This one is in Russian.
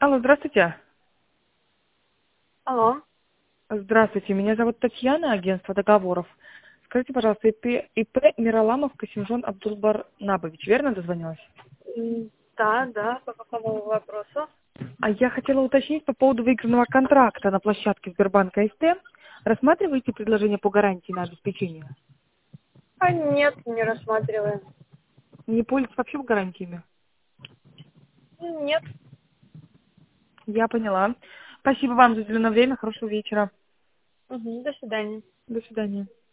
Алло, здравствуйте. Алло. Здравствуйте, меня зовут Татьяна, агентство договоров. Скажите, пожалуйста, ИП Мираламов Касимжон Абдулбарнабович, верно дозвонилась? Да, да, по какому вопросу? А я хотела уточнить по поводу выигранного контракта на площадке Сбербанка СТ. Рассматриваете предложение по гарантии на обеспечение? А нет, не рассматриваем. Не пользуетесь вообще гарантиями? Нет. Я поняла. Спасибо вам за уделенное время. Хорошего вечера. До свидания. До свидания.